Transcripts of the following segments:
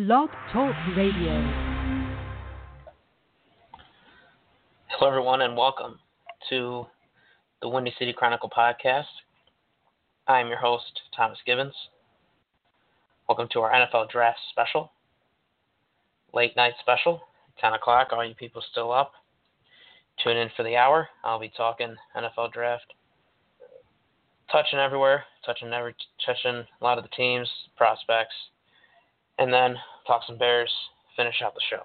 Blog Talk Radio. Hello, everyone, and welcome to the Windy City Chronicle podcast. I am your host, Thomas Gibbons. Welcome to our NFL Draft special, late night special, 10 o'clock. All you people still up, tune in for the hour. I'll be talking NFL Draft, touching everywhere, touching a lot of the teams, prospects, and then talk some Bears, finish out the show.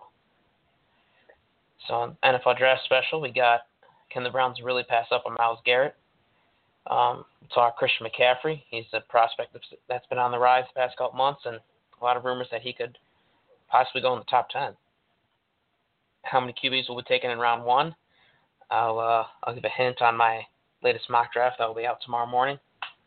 So on NFL Draft Special, we got, can the Browns really pass up on Myles Garrett? We'll talk Christian McCaffrey. He's a prospect that's been on the rise the past couple months, and a lot of rumors that he could possibly go in the top 10. How many QBs will be taken in round one? I'll give a hint on my latest mock draft that will be out tomorrow morning.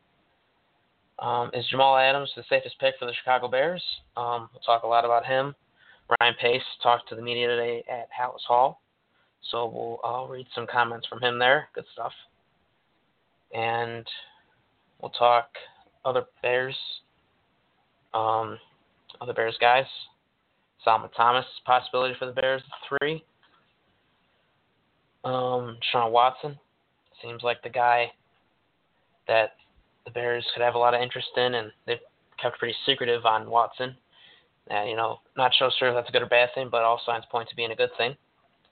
Is Jamal Adams the safest pick for the Chicago Bears? We'll talk a lot about him. Ryan Pace talked to the media today at Halas Hall, so I'll read some comments from him there. Good stuff. And we'll talk other Bears guys. Solomon Thomas, possibility for the Bears, 3. Deshaun Watson seems like the guy that the Bears could have a lot of interest in, and they've kept pretty secretive on Watson. Not so sure if that's a good or bad thing, but all signs point to being a good thing.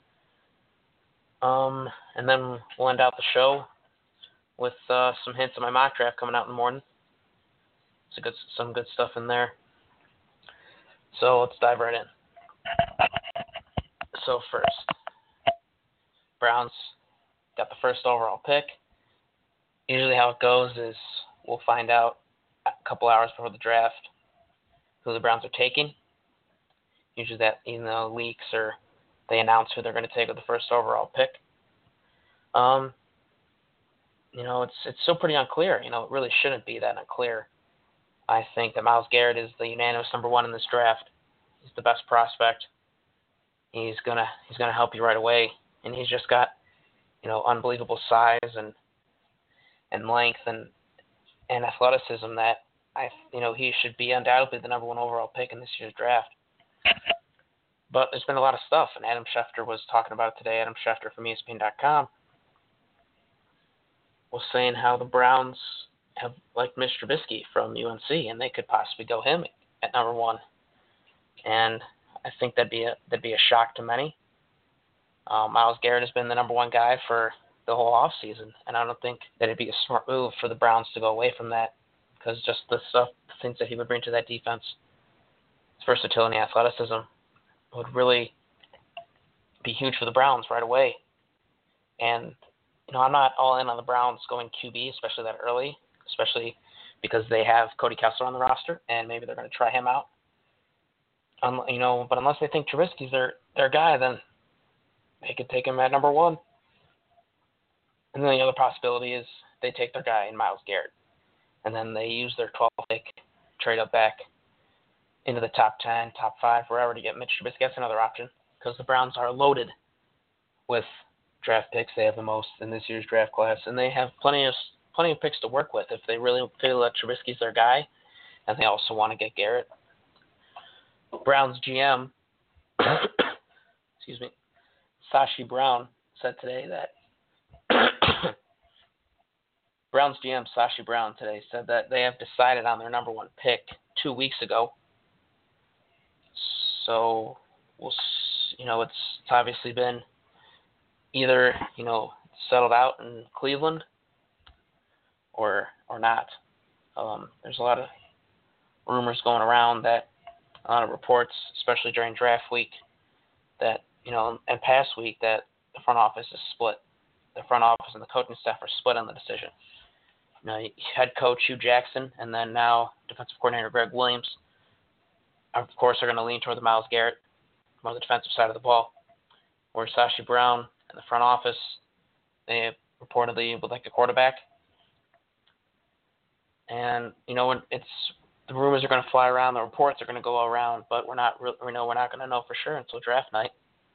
And then we'll end out the show with some hints of my mock draft coming out in the morning. Some good stuff in there. So let's dive right in. So first, Browns got the first overall pick. Usually how it goes is we'll find out a couple hours before the draft who the Browns are taking. Usually that leaks or they announce who they're going to take with the first overall pick. It's still pretty unclear. It really shouldn't be that unclear. I think that Myles Garrett is the unanimous number 1 in this draft. He's the best prospect. He's gonna help you right away, and he's just got unbelievable size and length and athleticism that he should be undoubtedly the number 1 overall pick in this year's draft. But there's been a lot of stuff, and Adam Schefter was talking about it today. Adam Schefter from ESPN.com was saying how the Browns have liked Mitch Trubisky from UNC, and they could possibly go him at number 1. And I think that'd be a shock to many. Myles Garrett has been the number 1 guy for the whole offseason, and I don't think that it'd be a smart move for the Browns to go away from that, because just the things that he would bring to that defense, his versatility and athleticism, would really be huge for the Browns right away. And I'm not all in on the Browns going QB, especially that early, especially because they have Cody Kessler on the roster, and maybe they're going to try him out. But unless they think Trubisky's their guy, then they could take him at number 1. And then the other possibility is they take their guy in Myles Garrett, and then they use their 12th pick, trade up back into the top 10, top 5, wherever to get Mitch Trubisky. That's another option, because the Browns are loaded with draft picks. They have the most in this year's draft class, and they have plenty of picks to work with if they really feel that Trubisky's their guy, and they also want to get Garrett. Browns GM, Sashi Brown said today that Browns GM Sashi Brown today said that they have decided on their number 1 pick 2 weeks ago. So it's obviously been either settled out in Cleveland or not. There's a lot of rumors going around, that a lot of reports, especially during draft week, that and past week, that the front office is split. The front office and the coaching staff are split on the decision. Head coach Hugh Jackson and then now defensive coordinator Greg Williams, of course, are going to lean toward the Myles Garrett, more the defensive side of the ball, where Sashi Brown and the front office, they reportedly would like a quarterback. And when the rumors are going to fly around, the reports are going to go around, but we're not going to know for sure until draft night.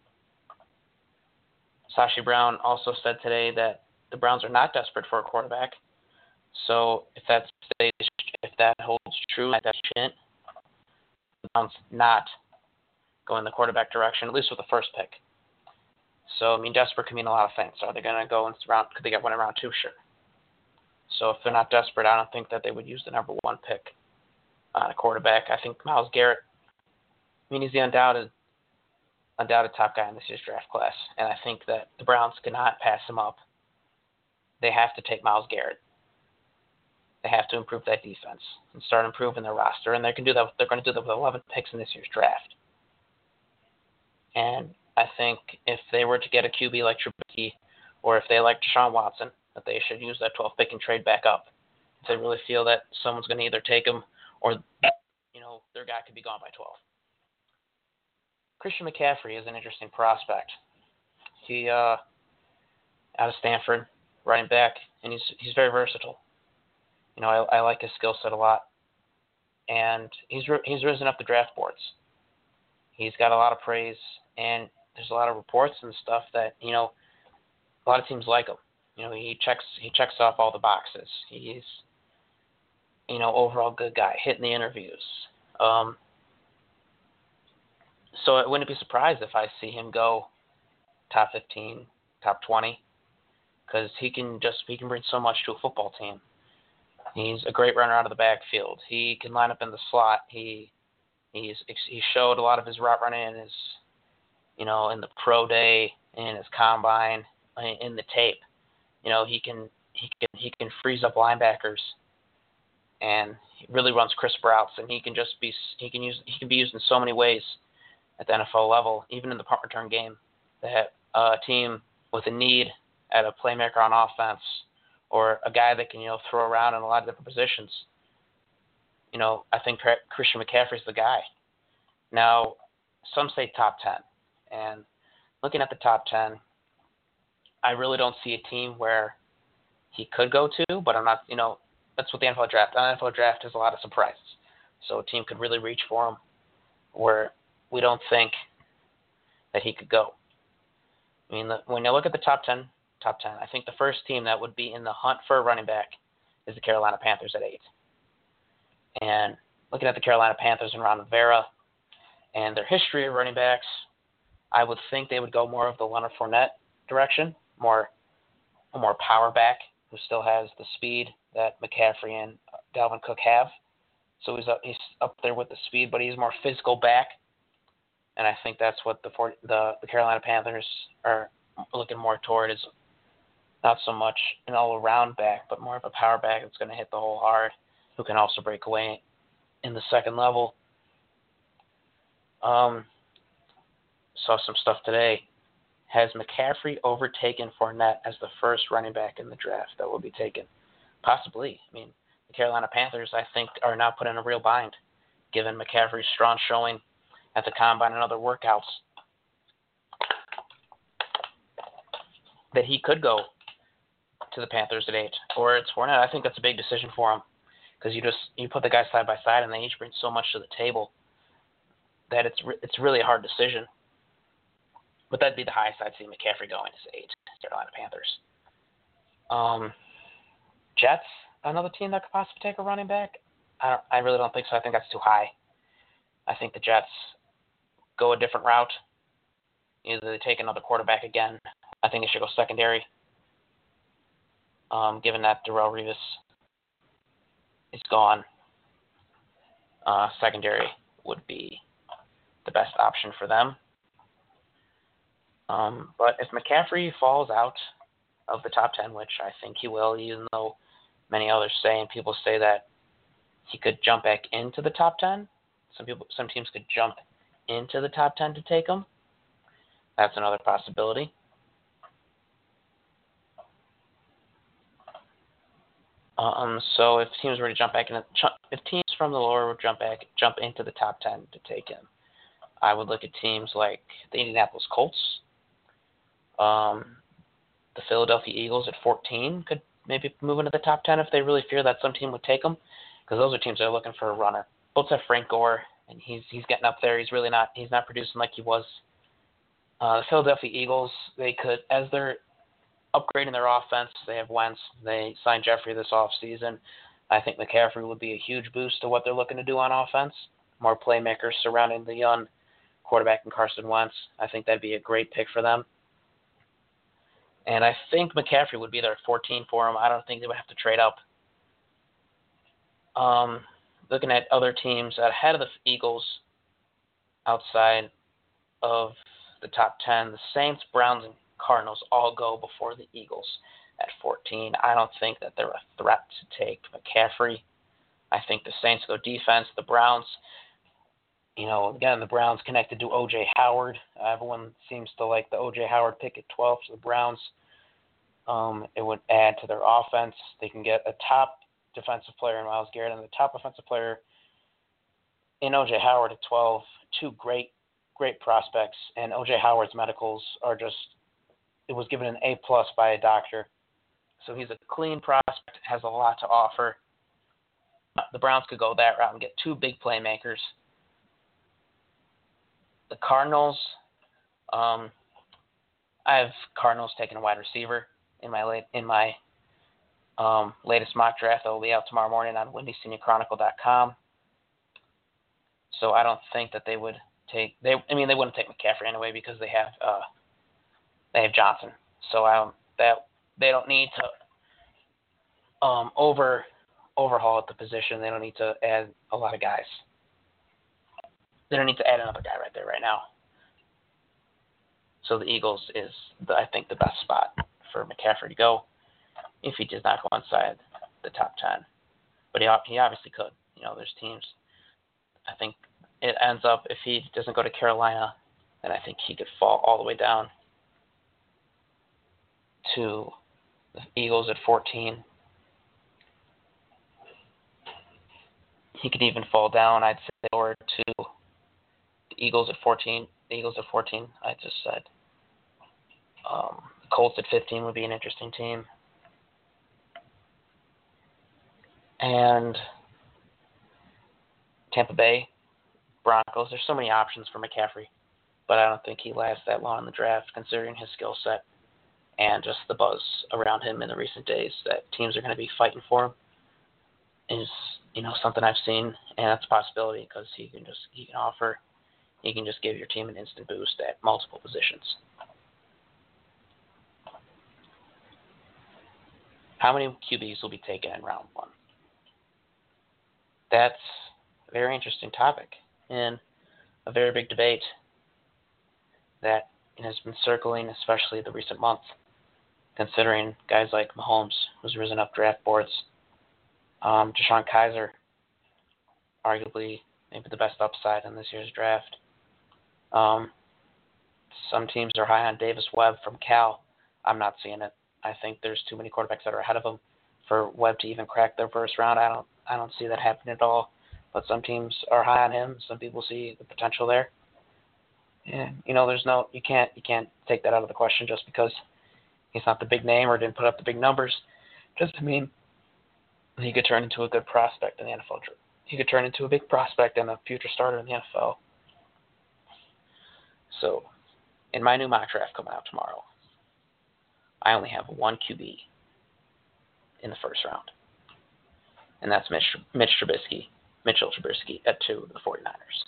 Sashi Brown also said today that the Browns are not desperate for a quarterback. So if that holds true, that shouldn't, Browns not go in the quarterback direction, at least with the first pick. So, I mean, desperate can mean a lot of things. Are they going to go in round? Could they get one in round 2? Sure. So if they're not desperate, I don't think that they would use the number 1 pick on a quarterback. I think Myles Garrett, I mean, he's the undoubted top guy in this year's draft class, and I think that the Browns cannot pass him up. They have to take Myles Garrett. They have to improve that defense and start improving their roster, and they can do that. They're going to do that with 11 picks in this year's draft. And I think if they were to get a QB like Trubisky, or if they like Deshaun Watson, that they should use that 12th pick and trade back up. If they really feel that someone's going to either take him or, their guy could be gone by 12. Christian McCaffrey is an interesting prospect. He out of Stanford, running back, and he's very versatile. I like his skill set a lot, and he's risen up the draft boards. He's got a lot of praise, and there's a lot of reports and stuff that a lot of teams like him. He checks off all the boxes. He's overall good guy, hitting the interviews. So I wouldn't be surprised if I see him go top 15, top 20, because he can bring so much to a football team. He's a great runner out of the backfield. He can line up in the slot. He showed a lot of his route running in his, in the pro day, in his combine, in the tape. He can freeze up linebackers, and he really runs crisp routes, and he can be used in so many ways at the NFL level, even in the punt return game. That a team with a need at a playmaker on offense, or a guy that can throw around in a lot of different positions. I think Christian McCaffrey's the guy. Now, some say top 10, and looking at the top 10, I really don't see a team where he could go to, but I'm not, that's what the NFL draft. The NFL draft has a lot of surprises. So a team could really reach for him where we don't think that he could go. I mean, when you look at the top 10, I think the first team that would be in the hunt for a running back is the Carolina Panthers at 8. And looking at the Carolina Panthers and Ron Rivera and their history of running backs, I would think they would go more of the Leonard Fournette direction, a more power back who still has the speed that McCaffrey and Dalvin Cook have. So he's up there with the speed, but he's more physical back. And I think that's what the Carolina Panthers are looking more toward, is not so much an all-around back, but more of a power back that's going to hit the hole hard, who can also break away in the second level. Saw some stuff today. Has McCaffrey overtaken Fournette as the first running back in the draft that will be taken? Possibly. I mean, the Carolina Panthers, I think, are now put in a real bind, given McCaffrey's strong showing at the combine and other workouts, that he could go to the Panthers at 8, or it's Fournette. I think that's a big decision for him, because you put the guys side by side, and they each bring so much to the table that it's really a hard decision. But that'd be the highest I'd see McCaffrey going, is 8, Carolina Panthers. Jets, another team that could possibly take a running back. I really don't think so. I think that's too high. I think the Jets go a different route. Either they take another quarterback again. I think they should go secondary, given that Darrelle Revis is gone. Secondary would be the best option for them. But if McCaffrey falls out of the top 10, which I think he will, even though many others say, and people say that he could jump back into the top 10. Some teams could jump into the top 10 to take him. That's another possibility. So if teams were to jump back if teams from the lower would jump into the top 10 to take him, I would look at teams like the Indianapolis Colts. The Philadelphia Eagles at 14 could maybe move into the top 10 if they really fear that some team would take them, because those are teams that are looking for a runner. Both have Frank Gore, and he's getting up there. He's not producing like he was. The Philadelphia Eagles, they could, as they're upgrading their offense, they have Wentz. They signed Jeffrey this offseason. I think McCaffrey would be a huge boost to what they're looking to do on offense. more playmakers surrounding the young quarterback in Carson Wentz. I think that'd be a great pick for them. And I think McCaffrey would be there at 14 for him. I don't think they would have to trade up. Looking at other teams ahead of the Eagles outside of the top 10, the Saints, Browns, and Cardinals all go before the Eagles at 14. I don't think that they're a threat to take McCaffrey. I think the Saints go defense. The Browns, again, the Browns connected to O.J. Howard. Everyone seems to like the O.J. Howard pick at 12 for the Browns. It would add to their offense. They can get a top defensive player in Myles Garrett and the top offensive player in O.J. Howard at 12. Two great prospects. And O.J. Howard's medicals are just, it was given an A+ by a doctor. So he's a clean prospect, has a lot to offer. The Browns could go that route and get two big playmakers. The Cardinals, I have Cardinals taking a wide receiver in my latest mock draft that will be out tomorrow morning on WindySeniorChronicle.com. So I don't think that they would take. They wouldn't take McCaffrey anyway because they have Johnson. So they don't need to overhaul at the position. They don't need to add a lot of guys. They don't need to add another guy right there right now. So the Eagles is, I think, the best spot for McCaffrey to go if he does not go inside the top 10. But he obviously could. There's teams. I think it ends up, if he doesn't go to Carolina, then I think he could fall all the way down to the Eagles at 14. He could even fall down, I'd say, or to the Eagles at 14. The Eagles at 14, I just said. The Colts at 15 would be an interesting team. And Tampa Bay, Broncos. There's so many options for McCaffrey, but I don't think he lasts that long in the draft considering his skill set and just the buzz around him in the recent days that teams are going to be fighting for him is, something I've seen, and that's a possibility because he can just give your team an instant boost at multiple positions. How many QBs will be taken in round one? That's a very interesting topic and a very big debate that has been circling, especially the recent months, considering guys like Mahomes, who's risen up draft boards, Deshaun Kaiser, arguably maybe the best upside in this year's draft. Some teams are high on Davis Webb from Cal. I'm not seeing it. I think there's too many quarterbacks that are ahead of him for Webb to even crack their first round. I don't see that happening at all. But some teams are high on him. Some people see the potential there. And you can't take that out of the question just because he's not the big name or didn't put up the big numbers. Doesn't mean he could turn into a good prospect in the NFL. He could turn into a big prospect and a future starter in the NFL. So, in my new mock draft coming out tomorrow, I only have one QB in the first round, and that's Mitchell Trubisky at 2 of the 49ers.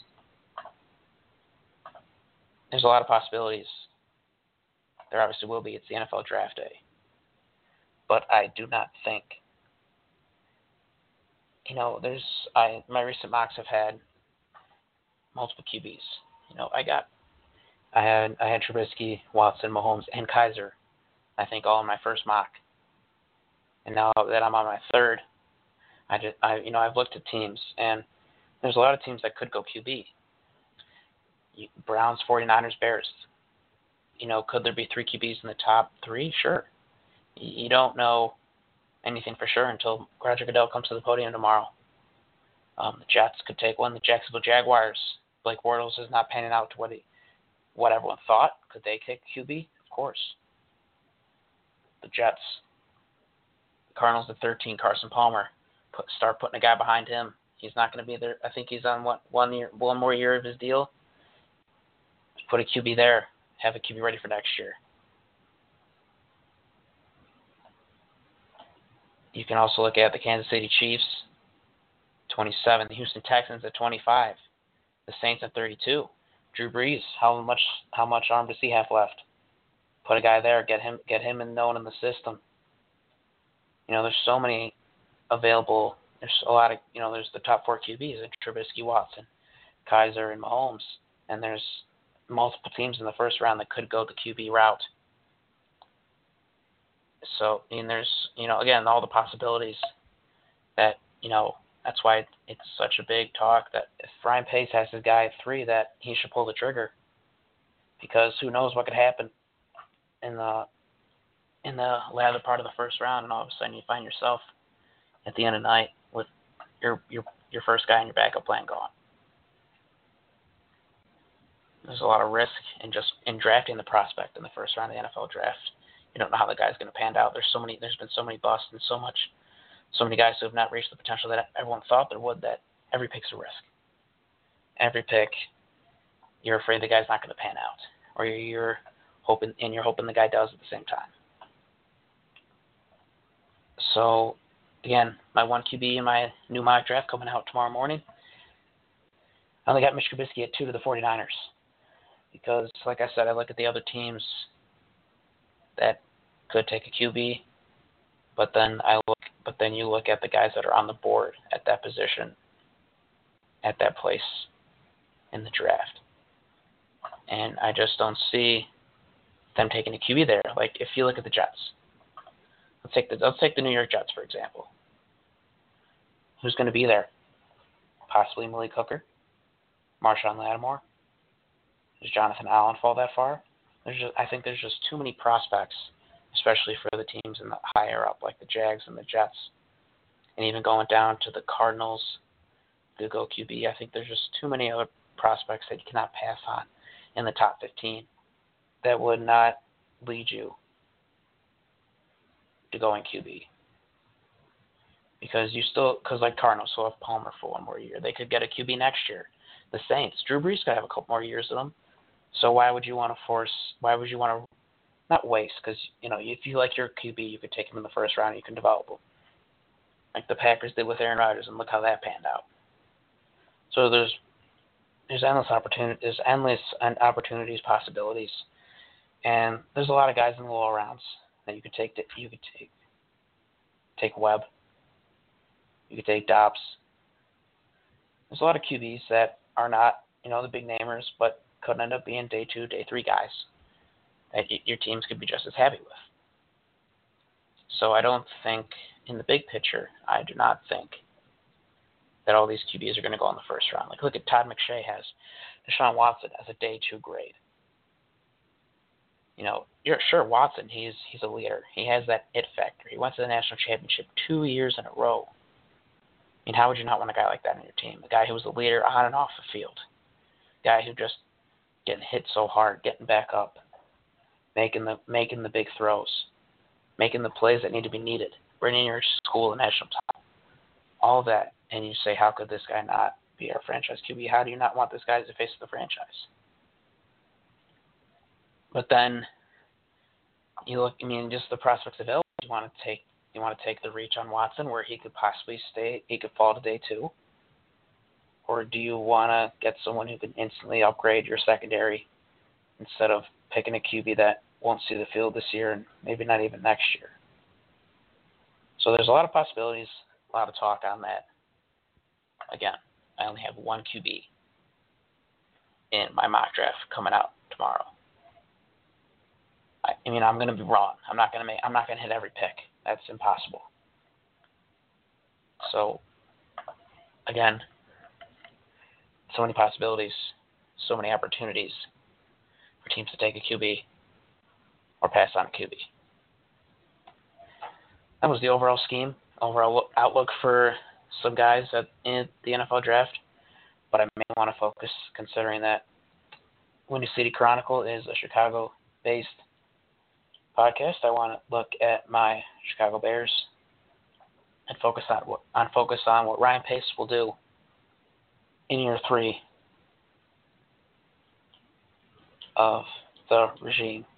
There's a lot of possibilities. There obviously will be. It's the NFL draft day. But I do not think, my recent mocks have had multiple QBs. I had Trubisky, Watson, Mahomes, and Kaiser, I think, all in my first mock. And now that I'm on my third, I've looked at teams, and there's a lot of teams that could go QB. Browns, 49ers, Bears. Could there be 3 QBs in the top 3? Sure. You don't know anything for sure until Roger Goodell comes to the podium tomorrow. The Jets could take one. The Jacksonville Jaguars, Blake Bortles is not panning out to what everyone thought. Could they take QB? Of course. The Jets, the Cardinals at 13, Carson Palmer. Start putting a guy behind him. He's not going to be there. I think he's on one more year of his deal. Put a QB there. Have a QB ready for next year. You can also look at the Kansas City Chiefs, 27, the Houston Texans at 25. The Saints at 32. Drew Brees, how much arm does he have left? Put a guy there, get him known in the system. There's so many available. There's a lot of, there's the top 4 QBs, Trubisky, Watson, Kaiser, and Mahomes, and there's multiple teams in the first round that could go the QB route. So, there's, again, all the possibilities that, that's why it's such a big talk that if Ryan Pace has his guy at 3, that he should pull the trigger, because who knows what could happen in the latter part of the first round, and all of a sudden you find yourself at the end of the night with your first guy and your backup plan gone. There's a lot of risk in drafting the prospect in the first round of the NFL draft. You don't know how the guy's going to pan out. There's been so many busts and so many guys who have not reached the potential that everyone thought there would, that every pick's a risk. Every pick, you're afraid the guy's not going to pan out, or you're hoping the guy does at the same time. So, again, my 1 QB in my new mock draft coming out tomorrow morning. I only got Mitch Trubisky at 2 to the 49ers because, like I said, I look at the other teams that could take a QB, but then you look at the guys that are on the board at that position, at that place in the draft, and I just don't see them taking a QB there. Like, if you look at the Jets, let's take the New York Jets, for example. Who's going to be there? Possibly Malik Hooker, Marshawn Lattimore. Does Jonathan Allen fall that far? I think there's just too many prospects, especially for the teams in the higher up, like the Jags and the Jets, and even going down to the Cardinals to go QB. I think there's just too many other prospects that you cannot pass on in the top 15 that would not lead you to going QB. Because like Cardinals will have Palmer for 1 more year. They could get a QB next year. The Saints, Drew Brees could have a couple more years in them. So why would you want to not waste? Because, if you like your QB, you could take him in the first round and you can develop him. Like the Packers did with Aaron Rodgers, and look how that panned out. So there's endless opportunities, possibilities, and there's a lot of guys in the lower rounds that you could take. Take Webb. You could take Dobbs. There's a lot of QBs that are not, the big namers, but could end up being day 2, day 3 guys that your teams could be just as happy with. So I don't think, in the big picture, I do not think that all these QBs are going to go in the first round. Like, look at Todd McShay has Deshaun Watson as a day 2 grade. You're sure Watson, he's a leader. He has that it factor. He went to the national championship 2 years in a row. I mean, how would you not want a guy like that on your team? A guy who was a leader on and off the field. A guy who just getting hit so hard, getting back up, making the big throws, making the plays that need to be needed, bringing your school to national top. All of that, and you say, how could this guy not be our franchise QB? How do you not want this guy as the face of the franchise? But then you look, just the prospects available. You want to take the reach on Watson, where he could possibly fall to day 2, or do you want to get someone who can instantly upgrade your secondary instead of picking a QB that won't see the field this year and maybe not even next year? So there's a lot of possibilities, a lot of talk on that. Again, I only have 1 QB in my mock draft coming out tomorrow. I'm going to be wrong. I'm not going to hit every pick. That's impossible. So, again, so many possibilities, so many opportunities for teams to take a QB or pass on a QB. That was the overall scheme, overall outlook for some guys in the NFL draft. But I may want to focus, considering that Windy City Chronicle is a Chicago-based podcast. I want to look at my Chicago Bears and focus on what Ryan Pace will do in year 3 of the regime.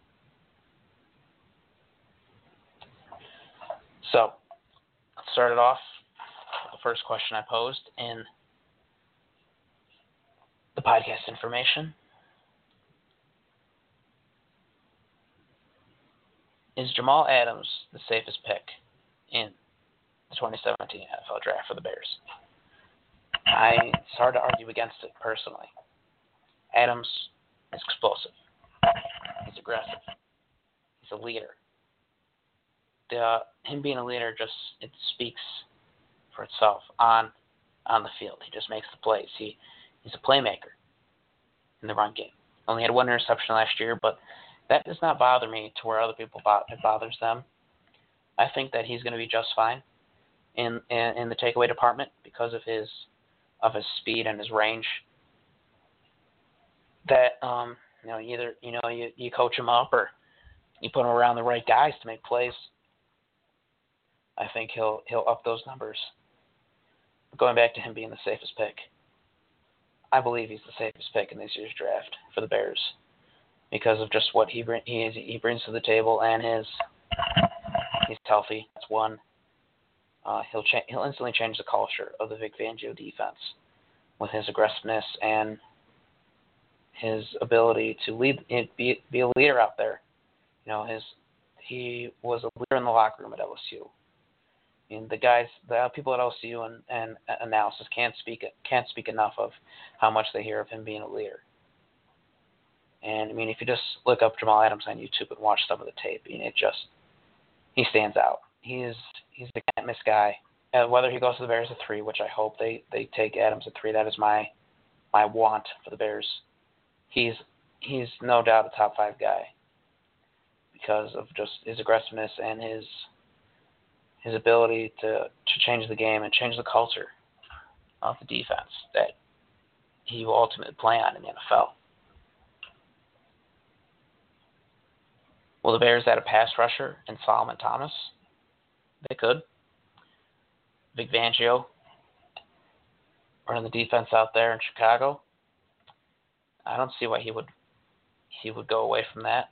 So, let's start it off. The first question I posed in the podcast information. Is Jamal Adams the safest pick in the 2017 NFL Draft for the Bears? It's hard to argue against it, personally. Adams is explosive. He's aggressive. He's a leader. Him being a leader it speaks for itself on the field. He just makes the plays. He's a playmaker in the run game. Only had one interception last year, but that does not bother me to where other people it bothers them. I think that he's going to be just fine in the takeaway department because of his speed and his range. That either you coach him up or you put him around the right guys to make plays. I think he'll up those numbers. But going back to him being the safest pick, I believe he's the safest pick in this year's draft for the Bears because of just what he brings to the table, and he's healthy. That's one. He'll instantly change the culture of the Vic Fangio defense with his aggressiveness and his ability to lead, be a leader out there. He was a leader in the locker room at LSU. I mean, the people at LSU and analysis can't speak enough of how much they hear of him being a leader. And I mean, if you just look up Jamal Adams on YouTube and watch some of the tape, he stands out. He's the can't miss guy. Whether he goes to the Bears at 3, which I hope they take Adams at 3, that is my want for the Bears. He's no doubt a top 5 guy because of just his aggressiveness and his ability to change the game and change the culture of the defense that he will ultimately play on in the NFL. Will the Bears add a pass rusher in Solomon Thomas? They could. Vic Fangio running the defense out there in Chicago. I don't see why he would go away from that.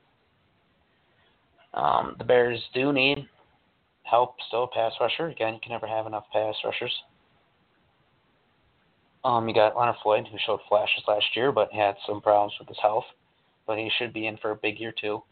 The Bears do need help still, pass rusher. Again, you can never have enough pass rushers. You got Leonard Floyd, who showed flashes last year, but had some problems with his health. But he should be in for a big year, too.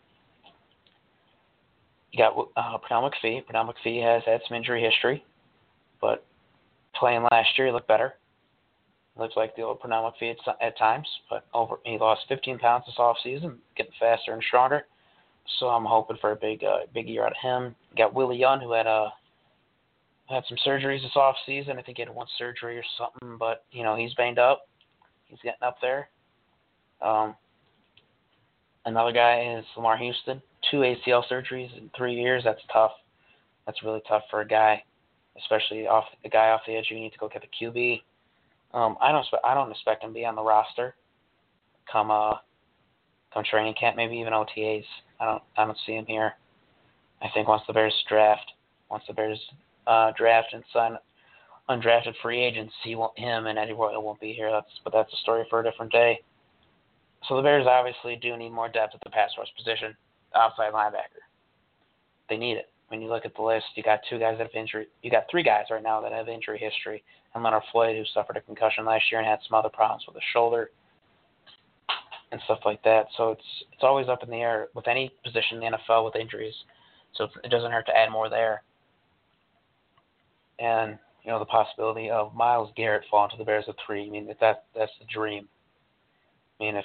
You got Pernell McPhee. Pernell McPhee has had some injury history, but playing last year, he looked better. Looks like the old Pernell McPhee at times, but he lost 15 pounds this offseason, getting faster and stronger. So I'm hoping for a big year out of him. You got Willie Young, who had some surgeries this offseason. I think he had one surgery or something, but he's banged up. He's getting up there. Another guy is Lamar Houston. 2 ACL surgeries in 3 years. That's tough. That's really tough for a guy, especially off the edge. You need to go get the QB. I don't expect him to be on the roster come training camp, maybe even OTAs. I don't see him here. I think once the Bears draft and sign undrafted free agents, him and Eddie Royal won't be here. That's a story for a different day. So the Bears obviously do need more depth at the pass rush position, outside linebacker. They need it. When you look at the list, you got 2 guys that have injury. You got 3 guys right now that have injury history, and Leonard Floyd, who suffered a concussion last year and had some other problems with his shoulder and stuff like that. So it's always up in the air with any position in the NFL with injuries. So it doesn't hurt to add more there. And the possibility of Myles Garrett falling to the Bears at 3. I mean, that's the dream. I mean, if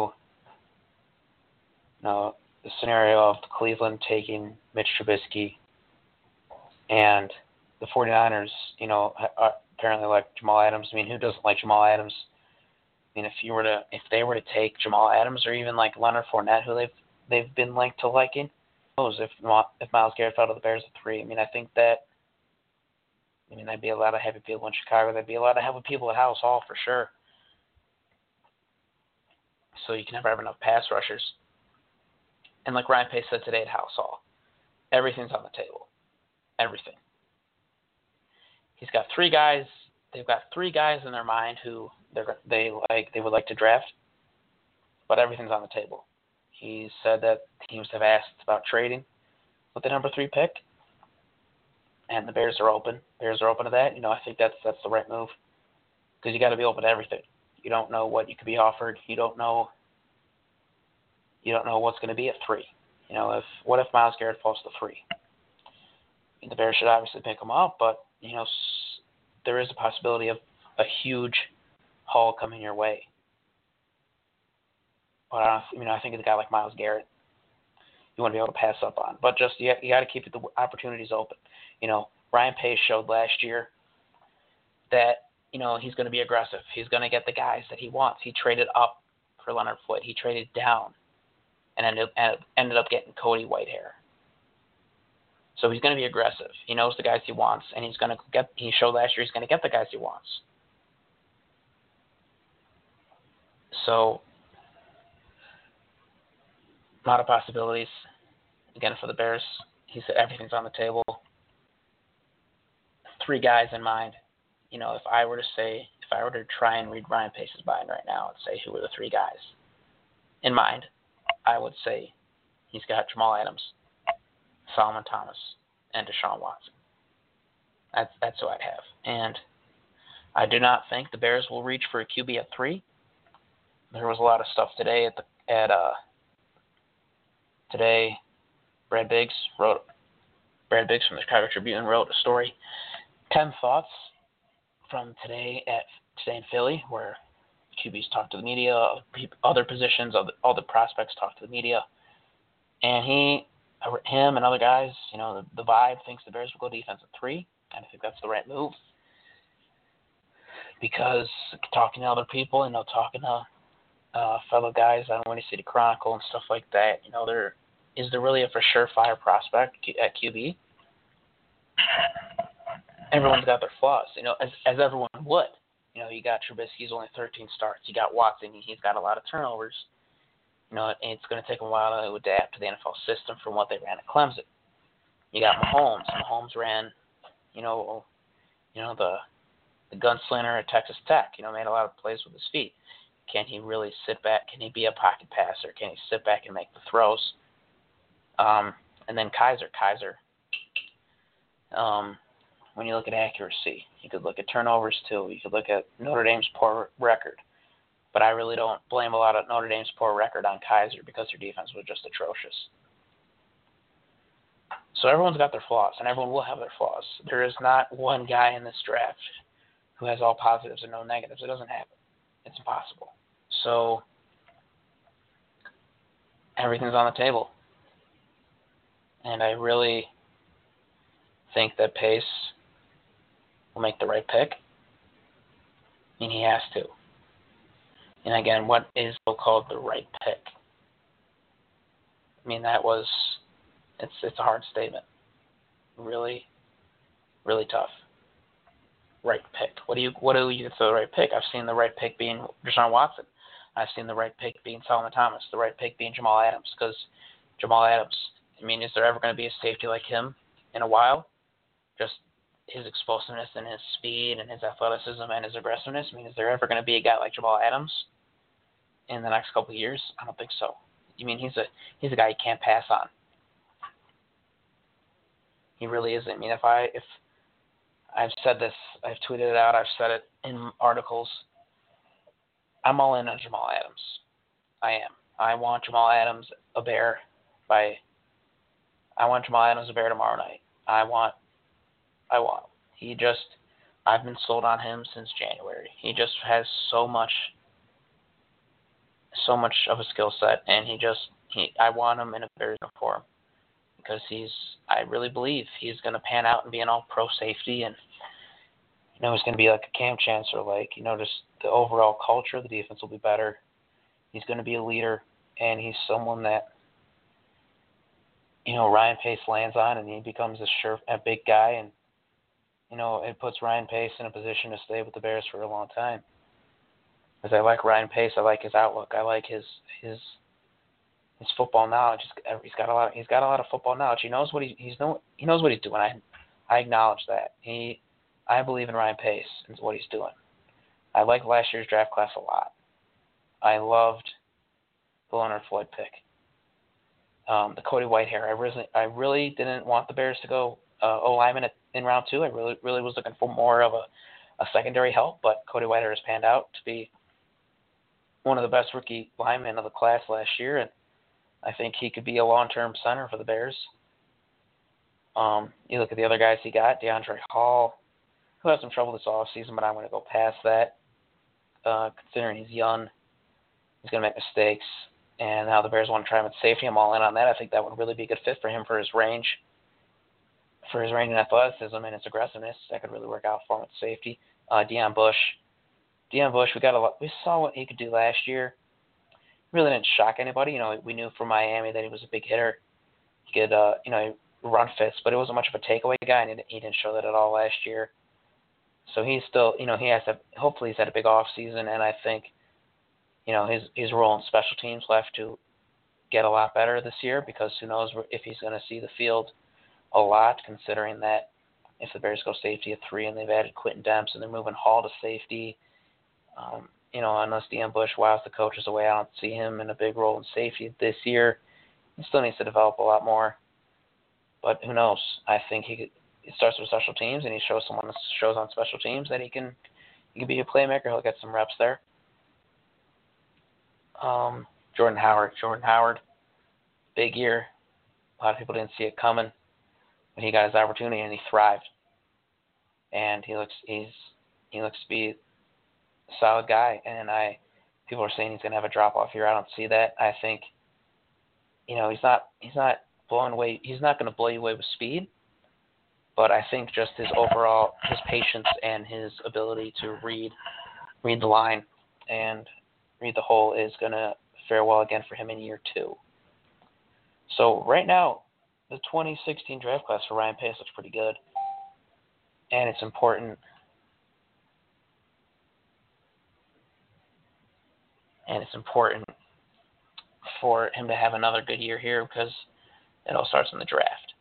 the scenario of Cleveland taking Mitch Trubisky and the 49ers, apparently like Jamal Adams. I mean, who doesn't like Jamal Adams? I mean, if they were to take Jamal Adams or even like Leonard Fournette, who they've been linked to liking, who knows if Myles Garrett fell to the Bears at 3? I mean, I think that'd be a lot of happy people in Chicago. There'd be a lot of happy people at House Hall for sure. So you can never have enough pass rushers. And like Ryan Pace said today at House Hall, everything's on the table. Everything. He's got 3 guys. They've got 3 guys in their mind who they would like to draft, but everything's on the table. He said that teams have asked about trading with the number 3 pick, and the Bears are open. Bears are open to that. I think that's the right move because you got to be open to everything. You don't know what you could be offered. You don't know what's going to be at 3. What if Myles Garrett falls to 3? The Bears should obviously pick him up, but there is a possibility of a huge haul coming your way. But I think of a guy like Myles Garrett, you want to be able to pass up on. But just you got to keep the opportunities open. Ryan Pace showed last year that he's going to be aggressive. He's going to get the guys that he wants. He traded up for Leonard Floyd. He traded down and ended up getting Cody Whitehair. So he's going to be aggressive. He knows the guys he wants, and he showed last year he's going to get the guys he wants. So a lot of possibilities. Again, for the Bears, he said everything's on the table. 3 guys in mind. If I were to try and read Ryan Pace's mind right now and say who are the 3 guys in mind, I would say he's got Jamal Adams, Solomon Thomas, and Deshaun Watson. That's who I'd have. And I do not think the Bears will reach for a QB at 3. There was a lot of stuff today today. Brad Biggs from the Chicago Tribune wrote a story, 10 thoughts from today in Philly, where QBs talk to the media, other positions, all the prospects talk to the media, and him and other guys, the vibe thinks the Bears will go defense at 3, and I think that's the right move, because talking to other people, talking to fellow guys on Windy City Chronicle and stuff like that, is there really a for surefire prospect at QB? Everyone's got their flaws, as everyone would. You got Trubisky's only 13 starts. You got Watson, he's got a lot of turnovers. It's going to take a while to adapt to the NFL system from what they ran at Clemson. You got Mahomes. Mahomes ran, the gunslinger at Texas Tech. Made a lot of plays with his feet. Can he really sit back? Can he be a pocket passer? Can he sit back and make the throws? And then Kaiser. When you look at accuracy, you could look at turnovers too. You could look at Notre Dame's poor record. But I really don't blame a lot of Notre Dame's poor record on Kaiser because their defense was just atrocious. So everyone's got their flaws, and everyone will have their flaws. There is not one guy in this draft who has all positives and no negatives. It doesn't happen. It's impossible. So everything's on the table. And I really think that Pace will make the right pick. He has to. And again, what is so-called the right pick? It's a hard statement. Really, really tough. Right pick. What do you consider the right pick? I've seen the right pick being Deshaun Watson. I've seen the right pick being Solomon Thomas. The right pick being Jamal Adams. Because Jamal Adams, is there ever going to be a safety like him in a while? Just his explosiveness and his speed and his athleticism and his aggressiveness. Is there ever going to be a guy like Jamal Adams in the next couple of years? I don't think so. He's a guy you can't pass on. He really isn't. If I've said this, I've tweeted it out, I've said it in articles, I'm all in on Jamal Adams. I am. I want Jamal Adams a Bear tomorrow night. I want. I've been sold on him since January. He just has so much of a skill set, and I want him in a Bears uniform because I really believe he's going to pan out and be an all-pro safety, and he's going to be like a Cam Chancellor, just the overall culture of the defense will be better. He's going to be a leader, and he's someone that Ryan Pace lands on, and he becomes a big guy, and it puts Ryan Pace in a position to stay with the Bears for a long time. Because I like Ryan Pace, I like his outlook, I like his football knowledge. He's got a lot of football knowledge. He knows what he knows what he's doing. I acknowledge that. I believe in Ryan Pace and what he's doing. I like last year's draft class a lot. I loved the Leonard Floyd pick. The Cody Whitehair. I really didn't want the Bears to go O-lineman in round 2. I really was looking for more of a secondary help, but Cody Whitehair has panned out to be one of the best rookie linemen of the class last year, and I think he could be a long-term center for the Bears. You look at the other guys he got, DeAndre Hall, who had some trouble this offseason, but I'm going to go past that. Considering he's young, he's going to make mistakes, and now the Bears want to try him at safety. I'm all in on that. I think that would really be a good fit for him for his range and athleticism and his aggressiveness. That could really work out for him at safety. Deon Bush, we saw what he could do last year. Really didn't shock anybody. We knew from Miami that he was a big hitter. He could, run fits, but it wasn't much of a takeaway guy, and he didn't show that at all last year. So he's still, hopefully he's had a big off season, and I think, his role in special teams will have to get a lot better this year, because who knows if he's going to see the field a lot, considering that if the Bears go safety at 3 and they've added Quentin Demps and they're moving Hall to safety, unless Deon Bush wows the coaches away, I don't see him in a big role in safety this year. He still needs to develop a lot more, but who knows? I think he starts with special teams, and he shows on special teams that he can be a playmaker. He'll get some reps there. Jordan Howard, big year. A lot of people didn't see it coming, but he got his opportunity and he thrived. And he looks to be a solid guy. And people are saying he's going to have a drop off here. I don't see that. I think, he's not blowing away. He's not going to blow you away with speed. But I think just his patience and his ability to read the line and read the hole is going to fare well again for him in year 2. So right now, the 2016 draft class for Ryan Pace looks pretty good. And it's important. For him to have another good year here, because it all starts in the draft.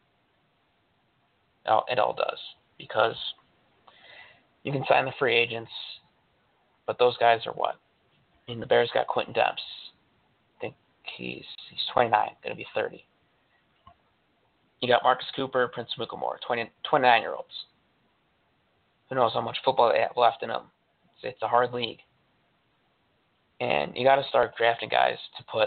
It all does, because you can sign the free agents, but those guys are what? The Bears got Quentin Demps. I think he's 29, going to be 30. You got Marcus Cooper, Prince Mukamura, 29-year-olds. Who knows how much football they have left in them? It's a hard league. And you got to start drafting guys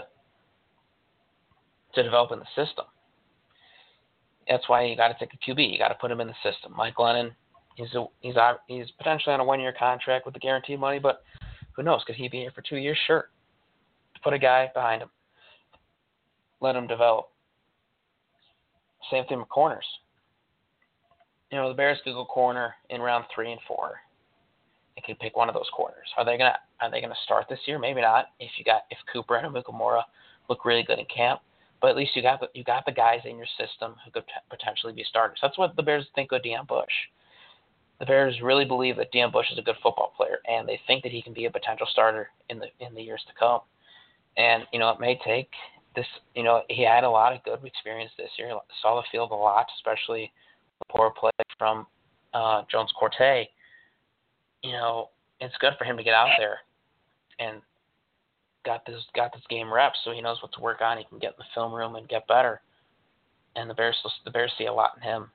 to develop in the system. That's why you got to take a QB. You got to put him in the system. Mike Glennon, he's potentially on a 1-year contract with the guaranteed money, but who knows? Could he be here for 2 years? Sure. Put a guy behind him. Let him develop. Same thing with corners. The Bears could go corner in round 3 and 4. They could pick one of those corners. Are they gonna start this year? Maybe not. If Cooper and Mukamura look really good in camp, but at least you got the guys in your system who could potentially be starters. That's what the Bears think of Deon Bush. The Bears really believe that Deon Bush is a good football player, and they think that he can be a potential starter in the years to come. And it may take this. He had a lot of good experience this year. Saw the field a lot, especially the poor play from Jones Corte. It's good for him to get out there and got this game reps, so he knows what to work on. He can get in the film room and get better. And the Bears see a lot in him.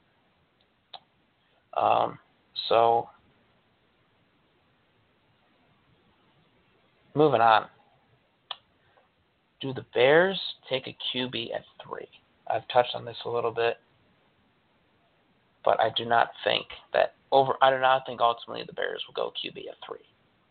So moving on. Do the Bears take a QB at 3? I've touched on this a little bit, but I do not think ultimately the Bears will go QB at 3.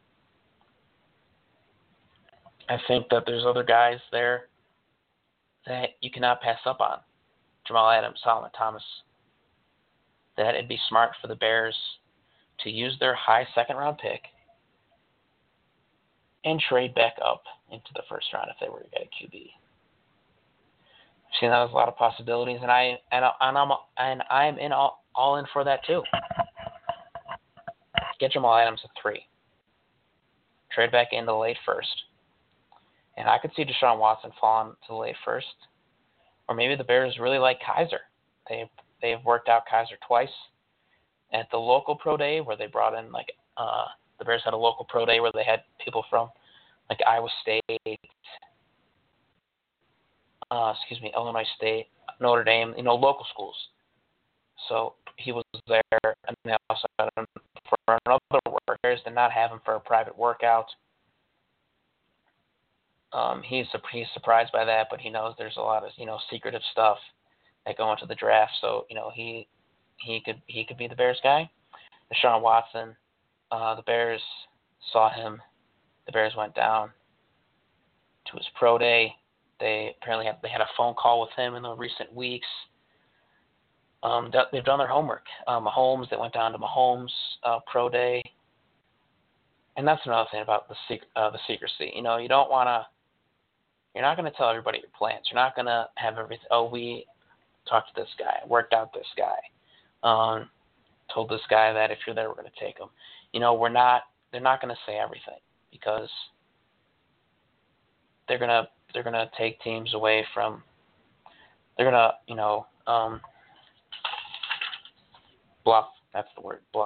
I think that there's other guys there that you cannot pass up on. Jamal Adams, Solomon Thomas. That it'd be smart for the Bears to use their high second-round pick and trade back up into the first round if they were to get a QB. I've seen that as a lot of possibilities, and I'm all in for that too. Get Jamal Adams at 3. Trade back into the late first. And I could see Deshaun Watson falling to the late first. Or maybe the Bears really like Kaiser. They've worked out Kaiser twice. At the local pro day where they brought in the Bears had a local pro day where they had people from Iowa State, Illinois State, Notre Dame, local schools. So he was there, and they also had him for another work. Bears did not have him for a private workout. He's surprised by that, but he knows there's a lot of secretive stuff that go into the draft. So he could be the Bears guy. Deshaun Watson, the Bears saw him. The Bears went down to his pro day. They apparently had a phone call with him in the recent weeks. They've done their homework. Mahomes, they went down to Mahomes' pro day, and that's another thing about the secrecy. You don't want to. You're not going to tell everybody your plans. You're not going to have everything. Oh, we talked to this guy, worked out this guy, told this guy that if you're there, we're going to take him. We're not. They're not going to say everything because they're gonna take teams away from. They're gonna bluff. That's the word, bluff.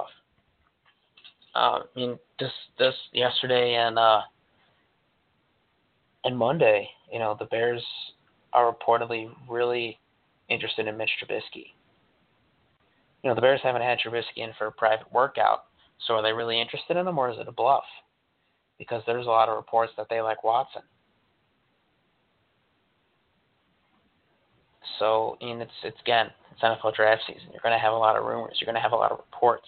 This yesterday and Monday, the Bears are reportedly really interested in Mitch Trubisky. The Bears haven't had Trubisky in for a private workout, so are they really interested in him, or is it a bluff? Because there's a lot of reports that they like Watson. So, it's NFL draft season. You're going to have a lot of rumors. You're going to have a lot of reports.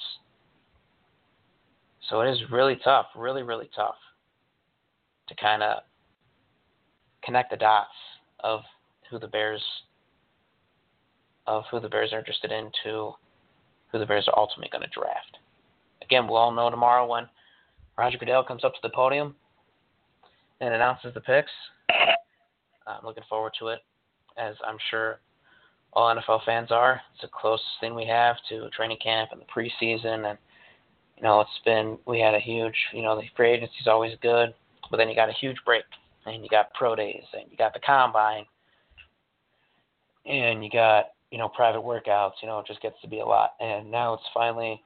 So it is really tough, really, really tough to kind of connect the dots of who the Bears are interested in to who the Bears are ultimately going to draft. Again, we'll all know tomorrow when Roger Goodell comes up to the podium and announces the picks. I'm looking forward to it, as I'm sure all NFL fans are. It's the closest thing we have to training camp and the preseason, and we had a huge, the free agency is always good, but then you got a huge break, and you got pro days, and you got the combine, and you got private workouts. It just gets to be a lot, and now it's finally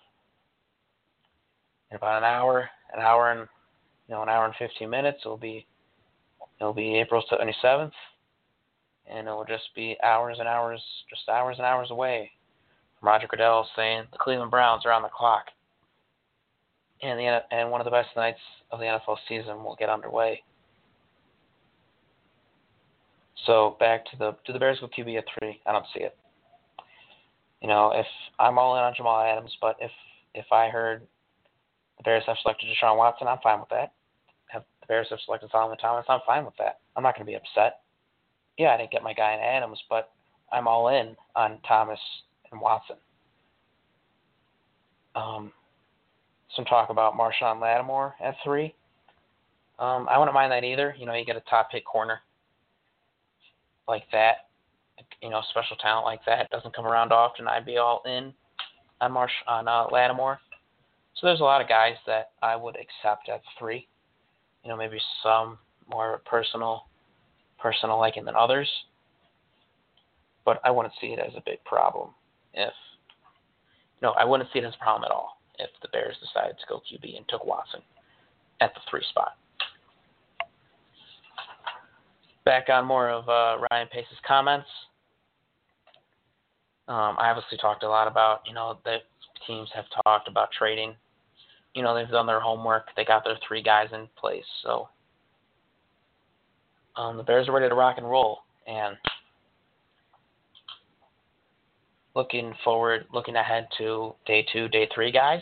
in about an hour and 15 minutes. It'll be April 27th. And it will just be hours and hours away from Roger Goodell saying the Cleveland Browns are on the clock. And one of the best nights of the NFL season will get underway. So back to the Bears with QB at 3. I don't see it. If I'm all in on Jamal Adams, but if I heard the Bears have selected Deshaun Watson, I'm fine with that. If the Bears have selected Solomon Thomas, I'm fine with that. I'm not going to be upset. Yeah, I didn't get my guy in Adams, but I'm all in on Thomas and Watson. Some talk about Marshawn Lattimore at 3. I wouldn't mind that either. You get a top pick corner like that, special talent like that. It doesn't come around often. I'd be all in on Lattimore. So there's a lot of guys that I would accept at 3. Maybe some more personal liking than others, but I wouldn't see it as a big problem I wouldn't see it as a problem at all if the Bears decided to go QB and took Watson at the 3 spot. Back on more of Ryan Pace's comments. I obviously talked a lot about, the teams have talked about trading. They've done their homework. They got their 3 guys in place, so the Bears are ready to rock and roll, and looking ahead to day 2, day 3 guys.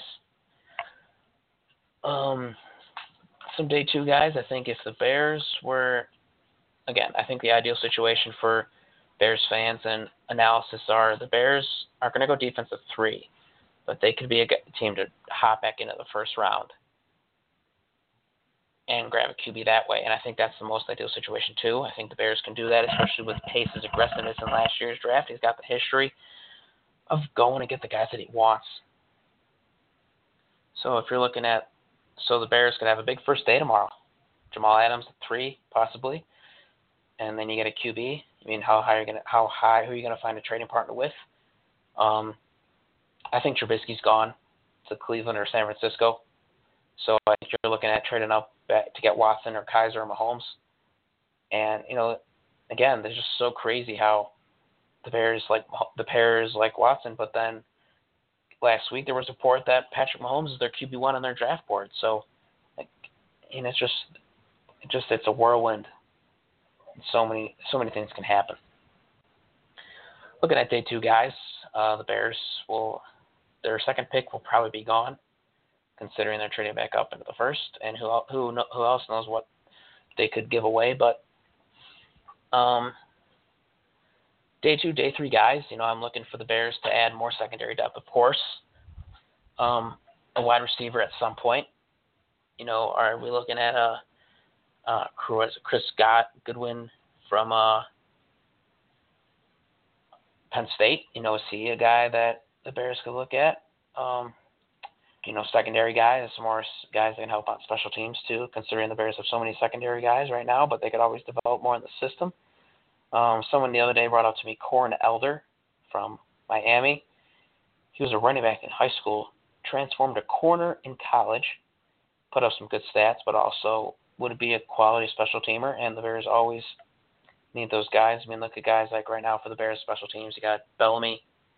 Some day 2 guys, I think if the Bears were, again, I think the ideal situation for Bears fans and analysis are the Bears are going to go defense at 3, but they could be a team to hop back into the first round and grab a QB that way. And I think that's the most ideal situation, too. I think the Bears can do that, especially with Pace's aggressiveness in last year's draft. He's got the history of going to get the guys that he wants. So if you're looking at, the Bears could have a big first day tomorrow. Jamal Adams at 3, possibly. And then you get a QB. Who are you going to find a trading partner with? I think Trubisky's gone to Cleveland or San Francisco. So I think you're looking at trading up to get Watson or Kaiser or Mahomes. And, again, they're just so crazy how the Bears like Watson, but then last week there was a report that Patrick Mahomes is their QB1 on their draft board. So, it's a whirlwind So many things can happen. Looking at day 2, guys, the Bears their second pick will probably be gone, considering they're trading back up into the first, and who else knows what they could give away. But day 2, day 3, guys, I'm looking for the Bears to add more secondary depth, of course. A wide receiver at some point. Are we looking at Chris Goodwin from Penn State? Is he a guy that the Bears could look at? Secondary guys, some more guys that can help on special teams too, considering the Bears have so many secondary guys right now, but they could always develop more in the system. Someone the other day brought up to me Corn Elder from Miami. He was a running back in high school, transformed to corner in college, put up some good stats, but also would be a quality special teamer, and the Bears always need those guys. I mean, look at guys like right now for the Bears special teams. You got Bellamy,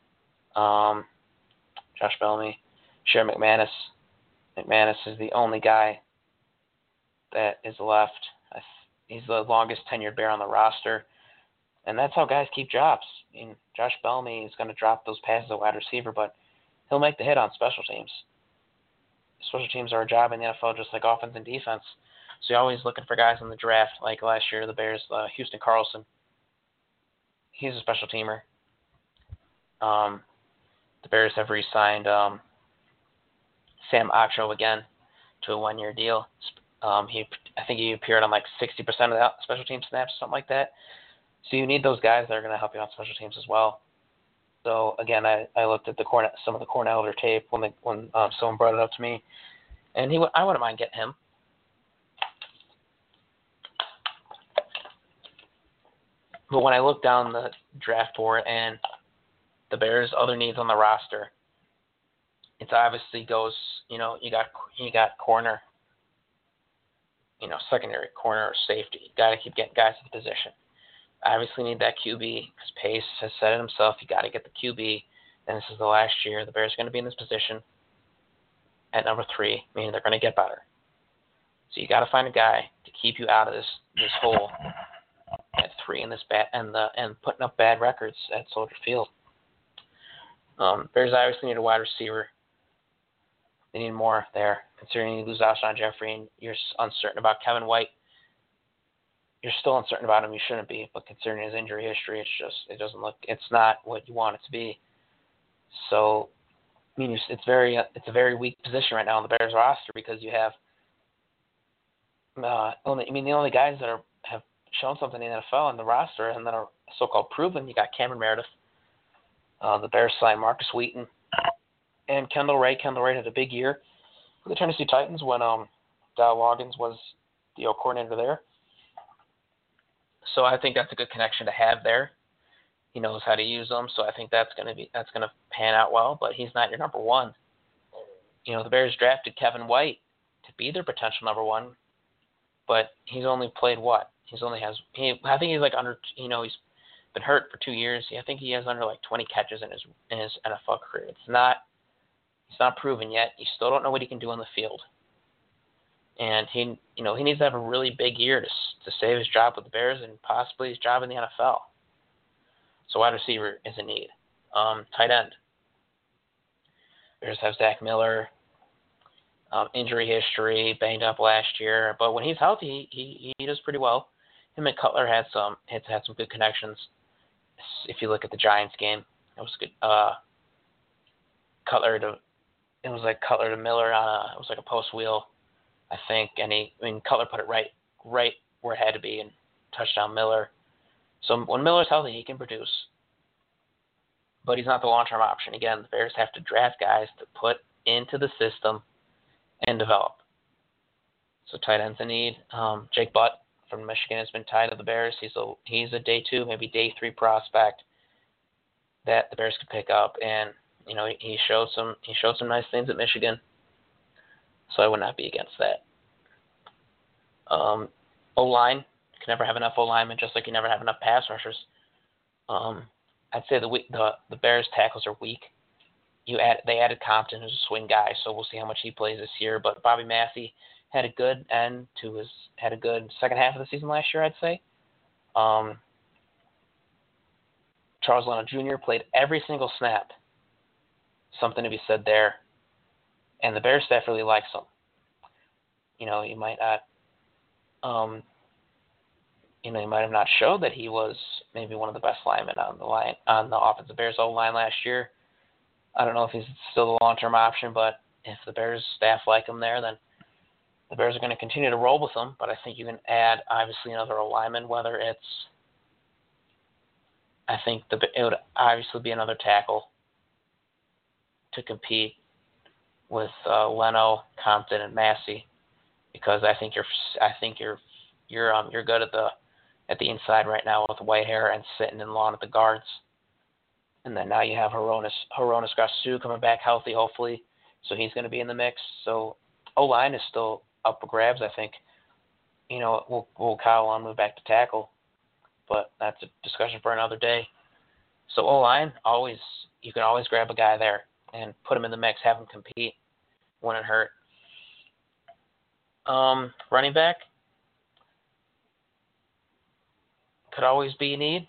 Josh Bellamy, Sher McManus. McManus is the only guy that is left. He's the longest tenured Bear on the roster. And that's how guys keep jobs. I mean, Josh Bellamy is going to drop those passes at wide receiver, but he'll make the hit on special teams. Special teams are a job in the NFL just like offense and defense. So you're always looking for guys in the draft. Like last year, the Bears, Houston Carlson. He's a special teamer. The Bears have re-signed Sam Acho again to a 1-year deal. I think he appeared on like 60% of the special team snaps, something like that. So you need those guys that are going to help you on special teams as well. So again, I looked at some of the Corn Elder tape when someone brought it up to me, and I wouldn't mind getting him. But when I look down the draft board and the Bears' other needs on the roster, it obviously goes, you got corner, secondary corner or safety. You got to keep getting guys in position. I obviously need that QB because Pace has said it himself. You got to get the QB. And this is the last year. The Bears are going to be in this position at number 3, meaning they're going to get better. So you got to find a guy to keep you out of this hole at 3 in this and putting up bad records at Soldier Field. Bears obviously need a wide receiver. They need more there, considering you lose Alshon Jeffrey and you're uncertain about Kevin White. You're still uncertain about him. You shouldn't be, but considering his injury history, it's not what you want it to be. So, I mean, it's a very weak position right now on the Bears roster because you have the only guys that have shown something in the NFL on the roster and that are so-called proven. You got Cameron Meredith. The Bears signed Marcus Wheaton and Kendall Ray. Kendall Ray had a big year for the Tennessee Titans when Dow Loggins was the coordinator there. So I think that's a good connection to have there. He knows how to use them, so I think that's going to pan out well. But he's not your number 1. The Bears drafted Kevin White to be their potential number 1, but he's only played what? I think he's like under. He's been hurt for 2 years. I think he has under like 20 catches in his NFL career. It's not proven yet. You still don't know what he can do on the field. And he needs to have a really big year to save his job with the Bears and possibly his job in the NFL. So wide receiver is a need. Tight end. Bears have Zach Miller. Injury history, banged up last year, but when he's healthy, he does pretty well. Him and Cutler had some good connections. If you look at the Giants game, it was good. Cutler to Miller on it was like a post wheel, I think, and Cutler put it right where it had to be and touchdown Miller. So when Miller's healthy, he can produce, but he's not the long-term option. Again, the Bears have to draft guys to put into the system and develop. So tight end's a need. Jake Butt from Michigan has been tied to the Bears. He's a day 2, maybe day 3 prospect that the Bears could pick up, and he showed some nice things at Michigan. So I would not be against that. O-line, you can never have enough O-linemen, just like you never have enough pass rushers. I'd say the Bears tackles are weak. They added Compton, who's a swing guy, so we'll see how much he plays this year. But Bobby Massey had a good second half of the season last year, I'd say. Charles Leno Jr. played every single snap. Something to be said there. And the Bears staff really likes him. You might not, you might have not showed that he was maybe one of the best linemen on the offensive Bears O-line last year. I don't know if he's still a long-term option, but if the Bears staff like him there, then the Bears are going to continue to roll with him. But I think you can add, obviously, another O-lineman, whether it's, I think it would obviously be another tackle to compete with Leno, Compton, and Massey, because I think you're good at the inside right now with Whitehair and Sitton and Lawn at the guards. And then now you have Hronis Grasu coming back healthy, hopefully. So he's going to be in the mix. So O-line is still up for grabs, I think. Will Kyle Long move back to tackle? But that's a discussion for another day. So O-line, you can always grab a guy there and put him in the mix, have him compete. Wouldn't hurt. Running back could always be a need.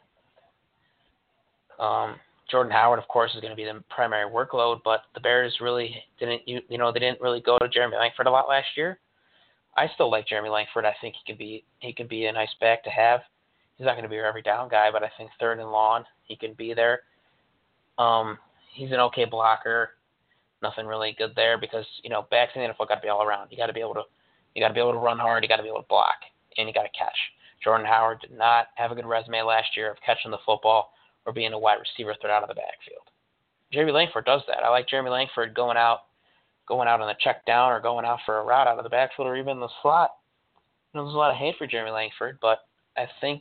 Jordan Howard, of course, is going to be the primary workload, but the Bears really didn't really go to Jeremy Langford a lot last year. I still like Jeremy Langford. I think he can be a nice back to have. He's not going to be your every down guy, but I think third and long, he can be there. He's an okay blocker. Nothing really good there because backs in the NFL got to be all around. You got to be able to run hard. You got to be able to block, and you got to catch. Jordan Howard did not have a good resume last year of catching the football or being a wide receiver threat out of the backfield. Jeremy Langford does that. I like Jeremy Langford going out on a check down or going out for a route out of the backfield or even in the slot. There's a lot of hate for Jeremy Langford, but I think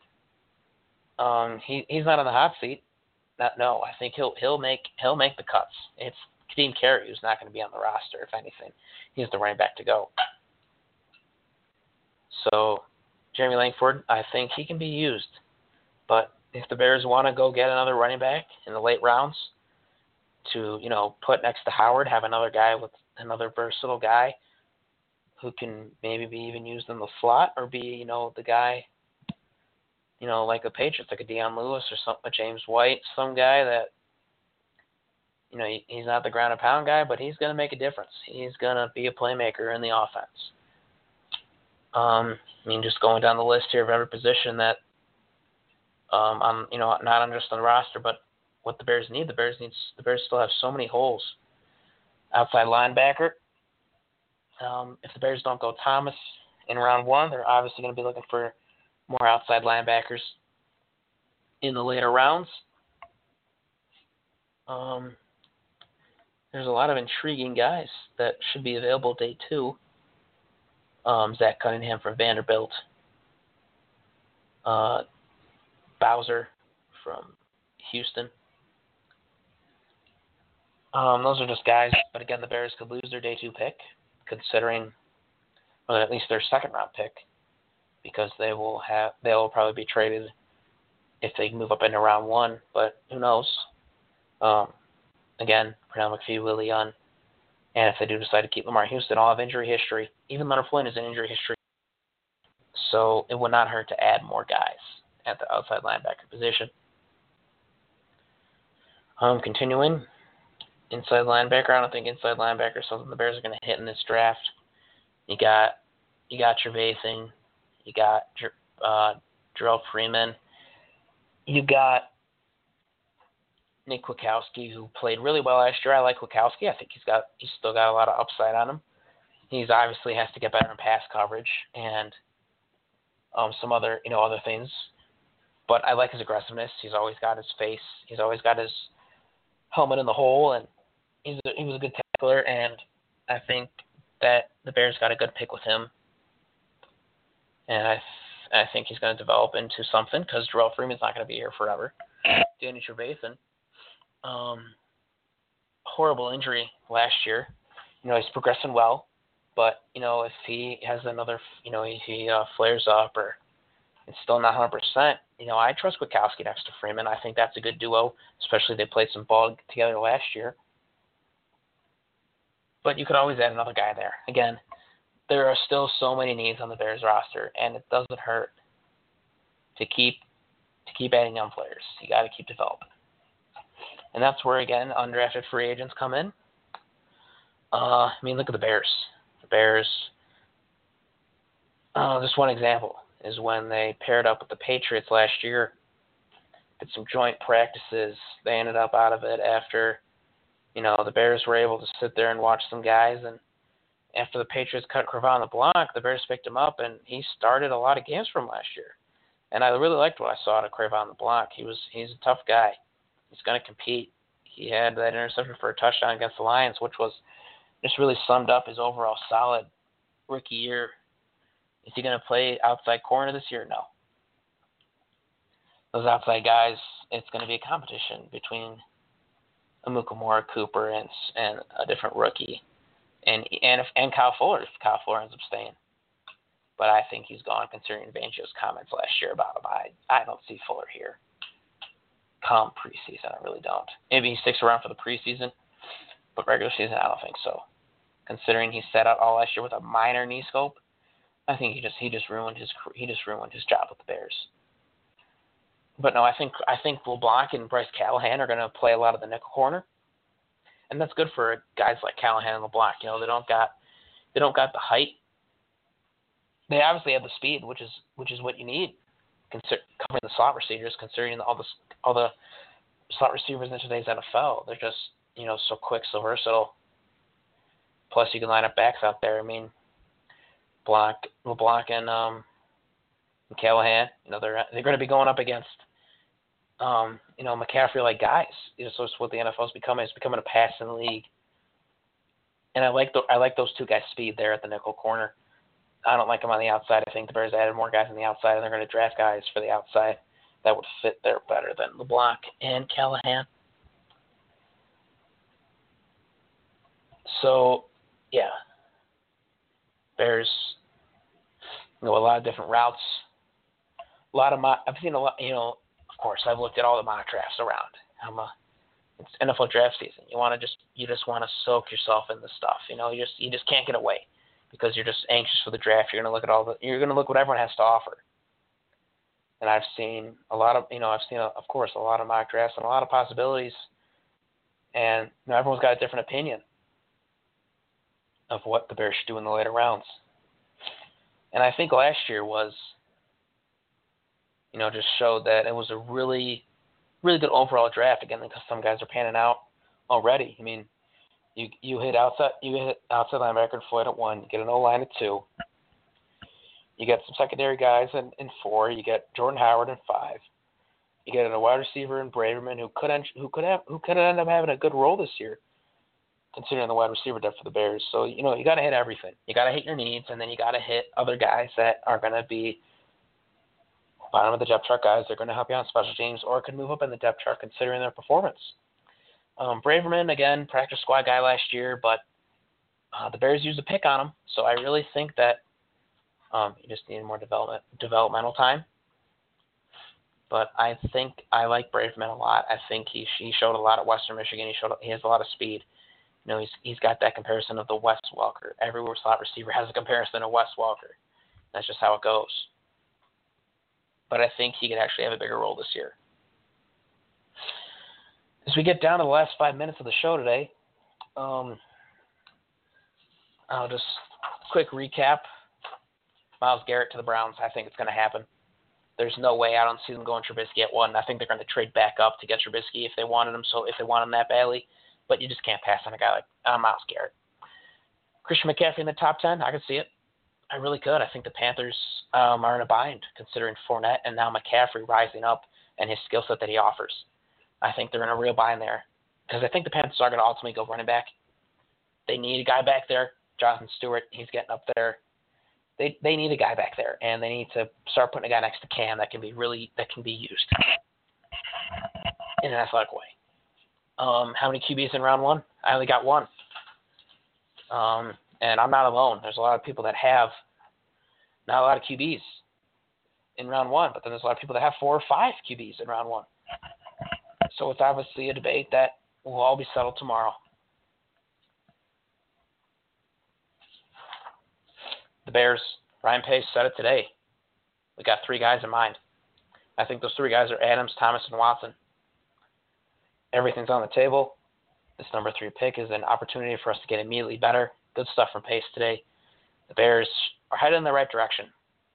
he's not on the hot seat. I think he'll make the cuts. It's Kadeem Carey who's not going to be on the roster. If anything, he's the running back to go. So Jeremy Langford, I think he can be used, but if the Bears want to go get another running back in the late rounds to, put next to Howard, have another guy with another versatile guy who can maybe be even used in the slot or be, the guy, like the Patriots, like a Deion Lewis or a James White, some guy that, he's not the ground and pound guy, but he's going to make a difference. He's going to be a playmaker in the offense. Just going down the list here of every position that, not on just on the roster, but what the Bears need. The Bears still have so many holes. Outside linebacker. If the Bears don't go Thomas in round one, they're obviously going to be looking for more outside linebackers in the later rounds. There's a lot of intriguing guys that should be available day two. Zach Cunningham from Vanderbilt. Bowser from Houston. Those are just guys, but again, the Bears could lose their day two pick, considering, or at least their second round pick, because they will probably be traded if they move up into round one, but who knows? Again, Pernell McPhee, Willie Young, and if they do decide to keep Lamar Houston, all have injury history. Even Leonard Flynn is in injury history, so it would not hurt to add more guys at the outside linebacker position. Continuing, inside linebacker. I don't think inside linebacker is something the Bears are going to hit in this draft. You got Trevathan, you got Jarrell Freeman, you got Nick Kwiatkowski, who played really well last year. I like Kwiatkowski. I think he's still got a lot of upside on him. He's obviously has to get better in pass coverage and some other things. But I like his aggressiveness. He's always got his face. He's always got his helmet in the hole, and he was a good tackler. And I think that the Bears got a good pick with him. And I think he's going to develop into something because Jarrell Freeman's not going to be here forever. Danny Trevathan, horrible injury last year. He's progressing well, but if he has another, if he flares up or it's still not 100%. I trust Kwiatkowski next to Freeman. I think that's a good duo, especially they played some ball together last year. But you could always add another guy there. Again, there are still so many needs on the Bears roster, and it doesn't hurt to keep adding young players. You got to keep developing, and that's where again undrafted free agents come in. Look at the Bears. The Bears. Just one example is when they paired up with the Patriots last year. Did some joint practices. They ended up out of it after, the Bears were able to sit there and watch some guys. And after the Patriots cut Cre'Von LeBlanc, the Bears picked him up, and he started a lot of games from last year. And I really liked what I saw out of Cre'Von LeBlanc. He's a tough guy. He's going to compete. He had that interception for a touchdown against the Lions, which was just really summed up his overall solid rookie year. Is he going to play outside corner this year? No. Those outside guys, it's going to be a competition between Amukamara, Cooper, and a different rookie, and Kyle Fuller if Kyle Fuller ends up staying. But I think he's gone considering Fangio's comments last year about him. I don't see Fuller here come preseason. I really don't. Maybe he sticks around for the preseason, but regular season, I don't think so. Considering he sat out all last year with a minor knee scope, I think he just ruined his job with the Bears. But no, I think LeBlanc and Bryce Callahan are going to play a lot of the nickel corner, and that's good for guys like Callahan and LeBlanc. They don't got the height. They obviously have the speed, which is what you need, covering the slot receivers. Considering all the slot receivers in today's NFL, they're just so quick, so versatile. Plus, you can line up backs out there. LeBlanc and Callahan, they're going to be going up against McCaffrey-like guys. So it's what the NFL is becoming. It's becoming a passing league, and I like those two guys' speed there at the nickel corner. I don't like them on the outside. I think the Bears added more guys on the outside, and they're going to draft guys for the outside that would fit there better than LeBlanc and Callahan. So, yeah, Bears a lot of different routes. I've seen a lot. Of course, I've looked at all the mock drafts around. It's NFL draft season. You just want to soak yourself in the stuff. You just can't get away because you're just anxious for the draft. You're going to look what everyone has to offer. And I've seen a lot of, of course, a lot of mock drafts and a lot of possibilities. And everyone's got a different opinion of what the Bears should do in the later rounds. And I think last year was, just showed that it was a really, really good overall draft. Again, because some guys are panning out already. You hit outside linebacker Floyd at 1. You get an O-line at 2. You get some secondary guys in 4. You get Jordan Howard in 5. You get a wide receiver in Braverman who could end up having a good role this year, considering the wide receiver depth for the Bears. So you got to hit everything. You got to hit your needs, and then you got to hit other guys that are going to be bottom of the depth chart guys. They're going to help you on special teams, or could move up in the depth chart considering their performance. Braverman, again, practice squad guy last year, but the Bears used a pick on him, so I really think that you just need more developmental time. But I think I like Braverman a lot. I think he showed a lot at Western Michigan. He has a lot of speed. He's got that comparison of the Wes Welker. Every slot receiver has a comparison of Wes Welker. That's just how it goes. But I think he could actually have a bigger role this year. As we get down to the last 5 minutes of the show today, I'll just quick recap. Myles Garrett to the Browns. I think it's going to happen. There's no way. I don't see them going Trubisky at 1. I think they're going to trade back up to get Trubisky if they wanted him. So if they want him that badly, but you just can't pass on a guy like Myles Garrett. Christian McCaffrey in the top 10. I could see it. I really could. I think the Panthers are in a bind considering Fournette and now McCaffrey rising up and his skill set that he offers. I think they're in a real bind there because I think the Panthers are going to ultimately go running back. They need a guy back there. Jonathan Stewart, he's getting up there. They need a guy back there, and they need to start putting a guy next to Cam that can be used in an athletic way. How many QBs in round 1? I only got 1. And I'm not alone. There's a lot of people that have not a lot of QBs in round 1, but then there's a lot of people that have 4 or 5 QBs in round 1. So it's obviously a debate that will all be settled tomorrow. The Bears, Ryan Pace said it today. We got 3 guys in mind. I think those three guys are Adams, Thomas, and Watson. Everything's on the table. This number 3 pick is an opportunity for us to get immediately better. Good stuff from Pace today. The Bears are headed in the right direction.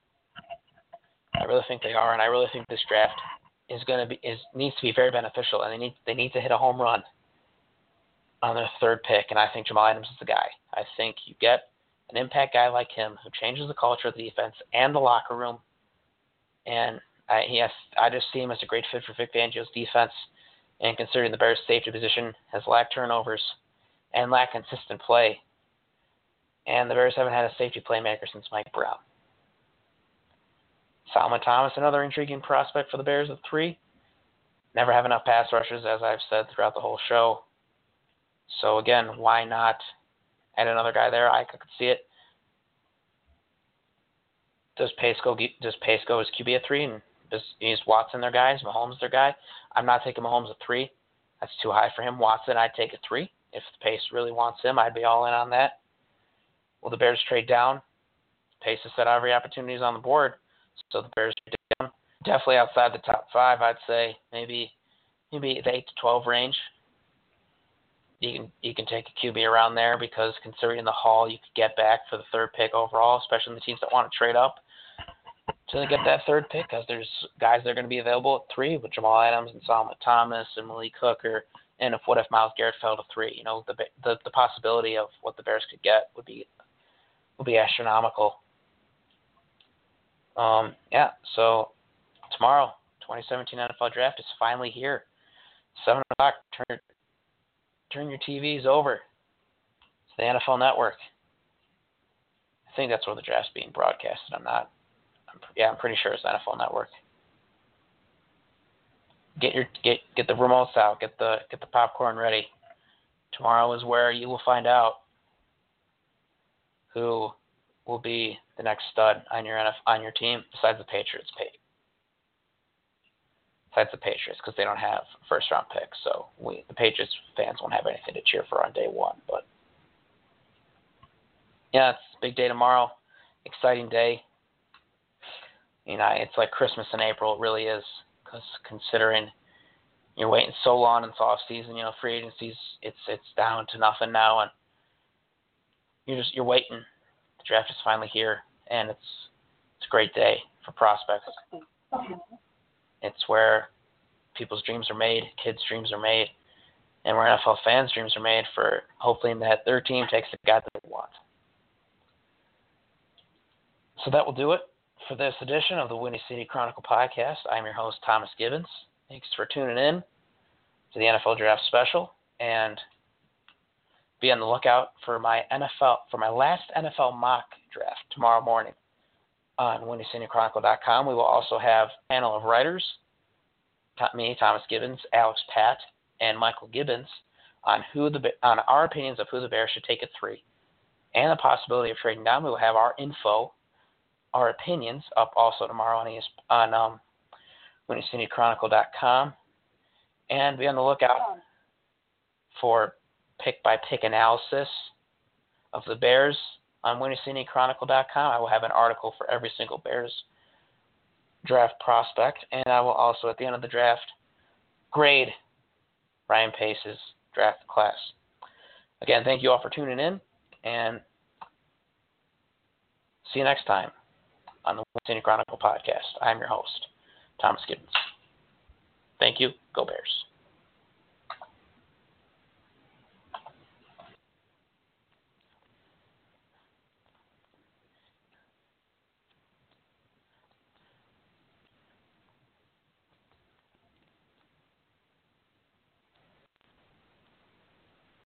I really think they are, and I really think this draft needs to be very beneficial, and they need to hit a home run on their 3rd pick, and I think Jamal Adams is the guy. I think you get an impact guy like him who changes the culture of the defense and the locker room, and I just see him as a great fit for Vic Fangio's defense, and considering the Bears' safety position has lacked turnovers and lacked consistent play, and the Bears haven't had a safety playmaker since Mike Brown. Solomon Thomas, another intriguing prospect for the Bears at 3. Never have enough pass rushers, as I've said throughout the whole show. So again, why not add another guy there? I could see it. Does Pace go as QB at 3, and is Watson their guy? Is Mahomes their guy? I'm not taking Mahomes at 3. That's too high for him. Watson, I'd take at 3. If Pace really wants him, I'd be all in on that. Will the Bears trade down? Pace has said every opportunity is on the board, so the Bears trade down. Definitely outside the top 5, I'd say maybe the 8 to 12 range. You can take a QB around there because considering the haul you could get back for the 3rd pick overall, especially in the teams that want to trade up to get that 3rd pick, because there's guys that are going to be available at 3 with Jamal Adams and Solomon Thomas and Malik Hooker, and what if Myles Garrett fell to 3? You know, the possibility of what the Bears could get would be astronomical. So tomorrow, 2017 NFL Draft is finally here. 7 o'clock. Turn your TVs over. It's the NFL Network. I think that's where the draft's being broadcasted. I'm pretty sure it's the NFL Network. Get the remotes out. Get the popcorn ready. Tomorrow is where you will find out who will be the next stud on your team besides the Patriots. Besides the Patriots, because they don't have a first-round pick, so the Patriots fans won't have anything to cheer for on day 1. But yeah, it's a big day tomorrow. Exciting day. You know, it's like Christmas in April. It really is, because considering you're waiting so long in the off season, you know, free agency's it's down to nothing now, and you're waiting. The draft is finally here, and it's a great day for prospects. It's where people's dreams are made, kids' dreams are made, and where NFL fans' dreams are made for hopefully that their team takes the guy that they want. So that will do it for this edition of the Windy City Chronicle podcast. I'm your host, Thomas Gibbons. Thanks for tuning in to the NFL Draft Special, and be on the lookout for my last NFL mock draft tomorrow morning on WindyCityChronicle.com. We will also have a panel of writers, me, Thomas Gibbons, Alex Pat, and Michael Gibbons, on our opinions of who the Bears should take at 3, and the possibility of trading down. We will have our info, our opinions, up also tomorrow on WindyCityChronicle.com, and be on the lookout for pick-by-pick analysis of the Bears on WindyCityChronicle.com. I will have an article for every single Bears draft prospect, and I will also, at the end of the draft, grade Ryan Pace's draft class. Again, thank you all for tuning in, and see you next time on the Windy City Chronicle podcast. I'm your host, Thomas Gibbons. Thank you. Go Bears.